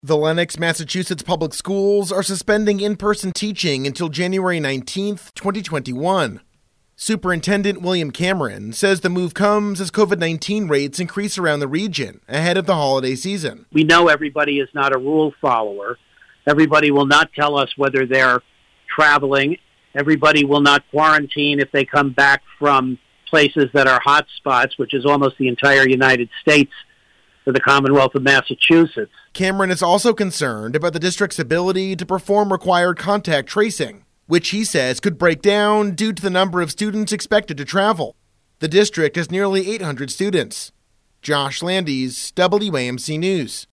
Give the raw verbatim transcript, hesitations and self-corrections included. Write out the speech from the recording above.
The Lenox, Massachusetts public schools are suspending in-person teaching until January nineteenth, twenty twenty-one. Superintendent William Cameron says the move comes as covid nineteen rates increase around the region ahead of the holiday season. We know everybody is not a rule follower. Everybody will not tell us whether they're traveling. Everybody will not quarantine if they come back from places that are hot spots, which is almost the entire United States for the Commonwealth of Massachusetts. Cameron is also concerned about the district's ability to perform required contact tracing, which he says could break down due to the number of students expected to travel. The district has nearly eight hundred students. Josh Landis, W A M C News.